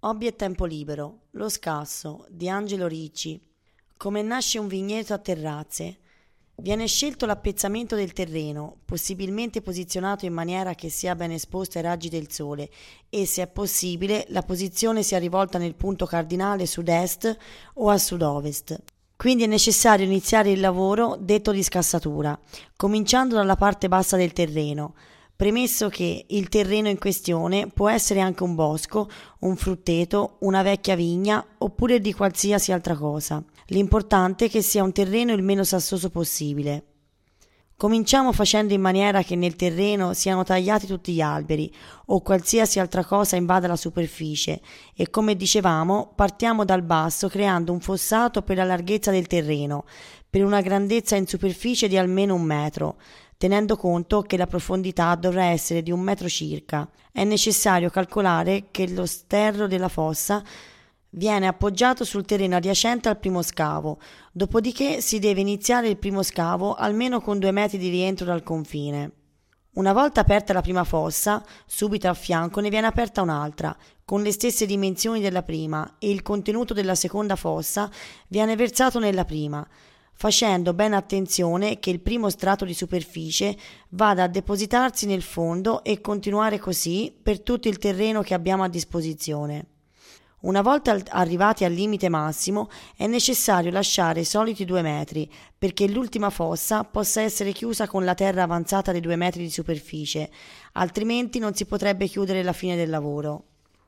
Hobby e tempo libero, Lo scasso di Angelo Ricci. Come nasce un vigneto a terrazze? Viene scelto l'appezzamento del terreno, possibilmente posizionato in maniera che sia ben esposto ai raggi del sole e, se è possibile, la posizione sia rivolta nel punto cardinale sud-est o a sud-ovest. Quindi è necessario iniziare il lavoro detto di scassatura, cominciando dalla parte bassa del terreno. Premesso che il terreno in questione può essere anche un bosco, un frutteto, una vecchia vigna oppure di qualsiasi altra cosa. L'importante è che sia un terreno il meno sassoso possibile. Cominciamo facendo in maniera che nel terreno siano tagliati tutti gli alberi o qualsiasi altra cosa invada la superficie e, come dicevamo, partiamo dal basso creando un fossato per la larghezza del terreno, per una grandezza in superficie di almeno 1 metro, tenendo conto che la profondità dovrà essere di 1 metro circa. È necessario calcolare che lo sterro della fossa viene appoggiato sul terreno adiacente al primo scavo, dopodiché si deve iniziare il primo scavo almeno con 2 metri di rientro dal confine. Una volta aperta la prima fossa, subito a fianco ne viene aperta un'altra, con le stesse dimensioni della prima, e il contenuto della seconda fossa viene versato nella prima, facendo ben attenzione che il primo strato di superficie vada a depositarsi nel fondo e continuare così per tutto il terreno che abbiamo a disposizione. Una volta arrivati al limite massimo è necessario lasciare i soliti 2 metri perché l'ultima fossa possa essere chiusa con la terra avanzata dei 2 metri di superficie, altrimenti non si potrebbe chiudere la fine del lavoro.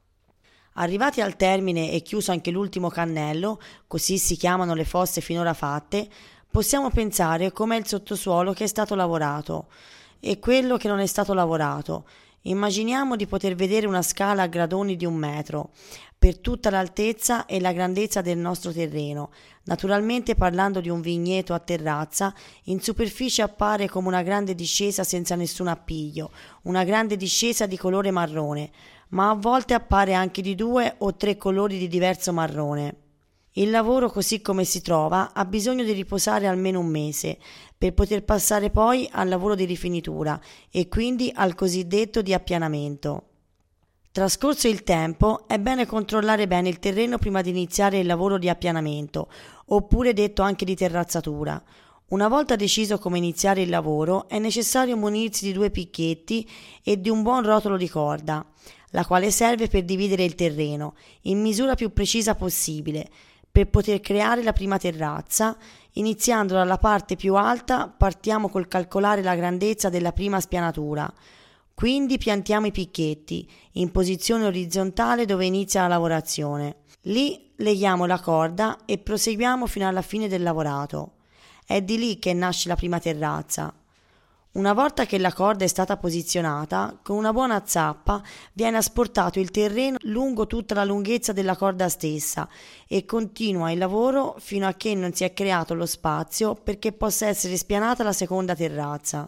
Arrivati al termine e chiuso anche l'ultimo cannello, così si chiamano le fosse finora fatte, possiamo pensare com'è il sottosuolo che è stato lavorato e quello che non è stato lavorato. Immaginiamo di poter vedere una scala a gradoni di 1 metro per tutta l'altezza e la grandezza del nostro terreno. Naturalmente, parlando di un vigneto a terrazza, in superficie appare come una grande discesa senza nessun appiglio, una grande discesa di colore marrone, ma a volte appare anche di 2 o 3 colori di diverso marrone. Il lavoro, così come si trova, ha bisogno di riposare almeno 1 mese per poter passare poi al lavoro di rifinitura e quindi al cosiddetto di appianamento. Trascorso il tempo, è bene controllare bene il terreno prima di iniziare il lavoro di appianamento, oppure detto anche di terrazzatura. Una volta deciso come iniziare il lavoro, è necessario munirsi di 2 picchietti e di un buon rotolo di corda, la quale serve per dividere il terreno in misura più precisa possibile, per poter creare la prima terrazza. Iniziando dalla parte più alta, partiamo col calcolare la grandezza della prima spianatura. Quindi piantiamo i picchietti in posizione orizzontale dove inizia la lavorazione. Lì leghiamo la corda e proseguiamo fino alla fine del lavorato. È di lì che nasce la prima terrazza. Una volta che la corda è stata posizionata, con una buona zappa viene asportato il terreno lungo tutta la lunghezza della corda stessa e continua il lavoro fino a che non si è creato lo spazio perché possa essere spianata la seconda terrazza.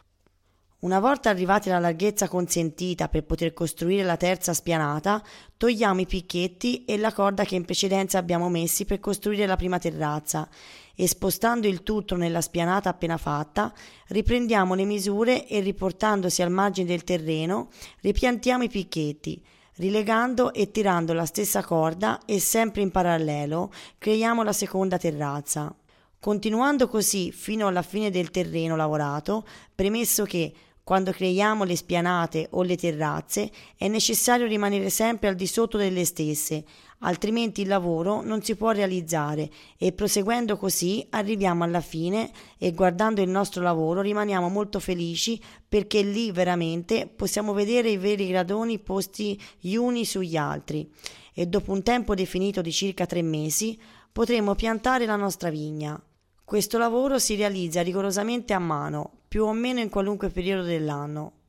Una volta arrivati alla larghezza consentita per poter costruire la terza spianata, togliamo i picchietti e la corda che in precedenza abbiamo messi per costruire la prima terrazza e, spostando il tutto nella spianata appena fatta, riprendiamo le misure e, riportandosi al margine del terreno, ripiantiamo i picchietti. Rilegando e tirando la stessa corda e sempre in parallelo creiamo la seconda terrazza. Continuando così fino alla fine del terreno lavorato, premesso che quando creiamo le spianate o le terrazze è necessario rimanere sempre al di sotto delle stesse, altrimenti il lavoro non si può realizzare e, proseguendo così, arriviamo alla fine e, guardando il nostro lavoro, rimaniamo molto felici perché lì veramente possiamo vedere i veri gradoni posti gli uni sugli altri e dopo un tempo definito di circa 3 mesi potremo piantare la nostra vigna. Questo lavoro si realizza rigorosamente a mano, più o meno in qualunque periodo dell'anno.